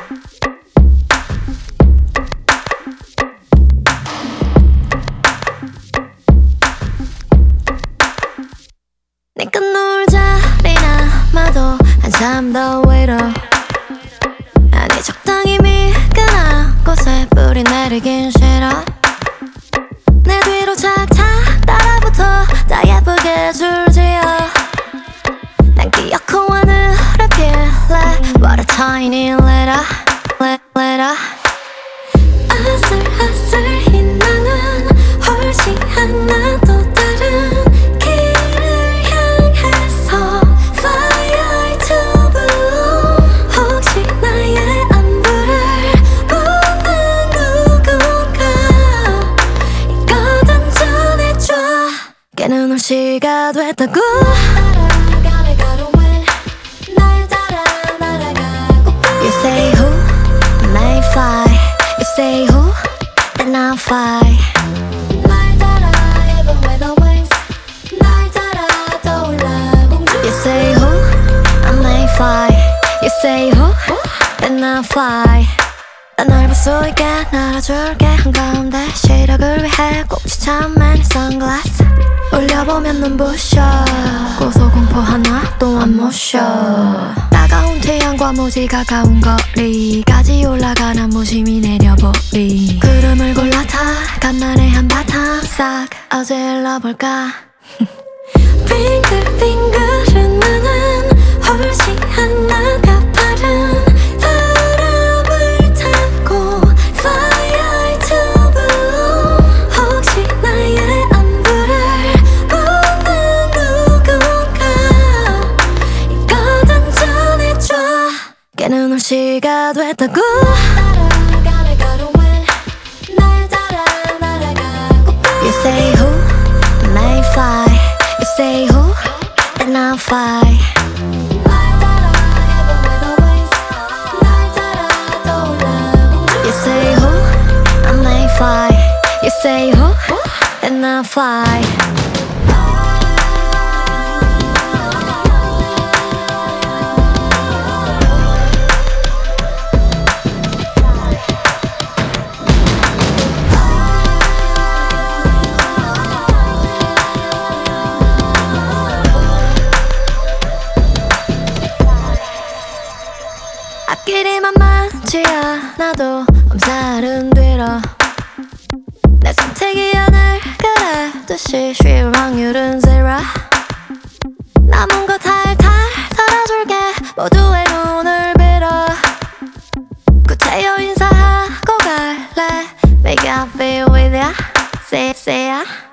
니가 누울 자리나 마도 한참 더 위로 아니 적당히 미끈한 곳에 뿌리 내리긴 싫어 내 뒤로 착착 따라붙어 다 예쁘게 줄지어 난 기어코 하늘을 필래 What a tiny little 아슬아슬 빛나는 훨씬 하나 또 다른 길을 향해서 Fire to bloom 혹시 나의 안부를 묻는 누군가 이거든 전해줘 깨는 올 시가 됐다고 You say who may fly You say who then I'll fly 날 따라 even with the wings 날 따라 떠올라 공주 You say who I may fly You say who then I'll fly 난 널 볼 수 있게 날아줄게 한가운데 시력을 위해 꼭 지참한 선글라스 올려보면 눈부셔 고소공포 하나도 안 모셔 따가운 태양과 무지 가까운 거리까지 올라가는 무심히 내려보리 구름을 골라 타 간만에 한바탕 싹 어질러볼까 빙글빙글은 나는 훨씬 하나가 빠른 바람을 타고 Fire to bloom 혹시 나의 안부를 묻는 누군가 이거든 전해줘 깨는 올 시가 됐다고 You say who may fly You say who then I'll fly You say who I may fly You say who then I'll fly 앞길이만 많지 않아도 엄살은 뒤로 내 선택이 하늘 그래듯이 쉬울 확률은 zero 남은 거 탈탈 털어줄게 모두의 눈을 빌어 구태여 인사하고 갈래 Make I feel with ya Say ya